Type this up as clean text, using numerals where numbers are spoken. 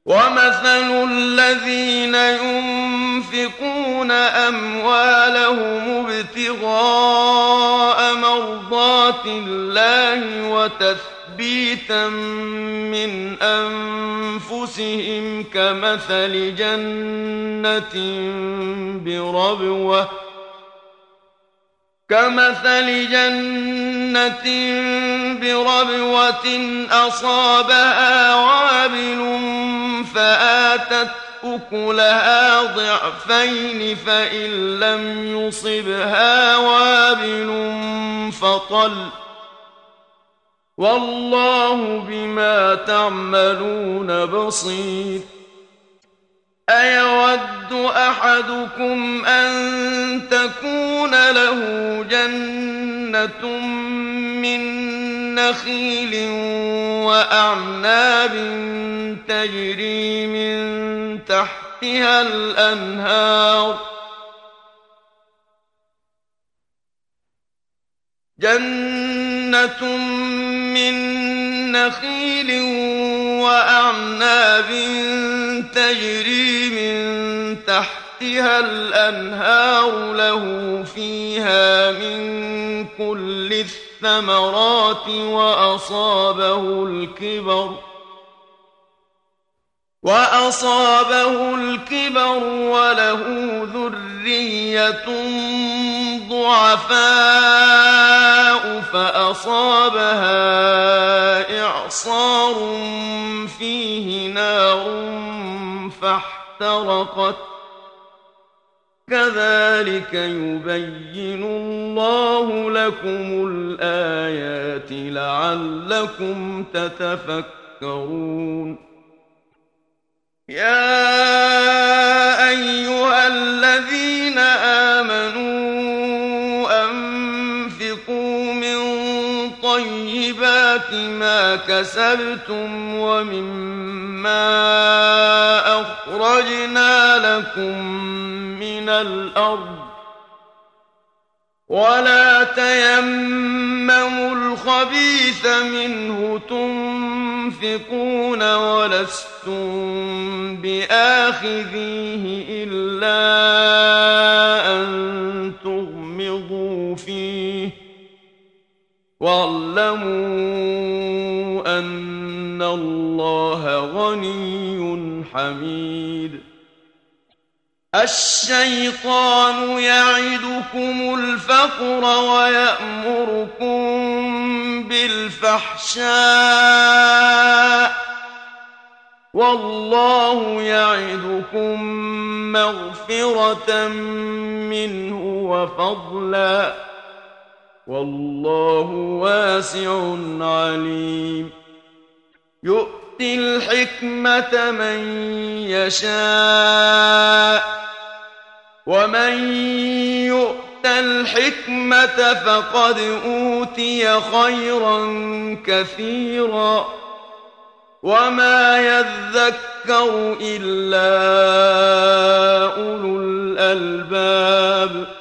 ومثل الذين ينفقون أموالهم ابتغاء مرضات الله وتثبيتا من أنفسهم كمثل جنة بربوة أصابها وابل فآتت أكلها ضعفين فإن لم يصبها وابل فطل والله بما تعملون بصير. أيود أحدكم أن تكون له جنة من نخيل وأعناب تجري من تحتها الأنهار تجري من تحتها الأنهار له فيها من كل الثمرات وأصابه الكبر وله ذرية ضعفاء فأصابها إعصار فيه نار فاحترقت كذلك يبين الله لكم الآيات لعلكم تتفكرون. يا أيها الذين آمنوا أنفقوا من طيبات ما كسبتم ومما أخرجنا لكم من الأرض ولا تيمموا الخبيث منه تنفقون ولستم بآخذيه إلا أن تغمضوا فيه واعلموا أن الله غني حميد. الشيطان يعدكم الفقر ويأمركم بالفحشاء والله يعدكم مغفرة منه وفضلا والله واسع عليم. يؤتي الحكمة من يشاء ومن يؤت الحكمة فقد أوتي خيرا كثيرا وما يذكر إلا أولو الألباب.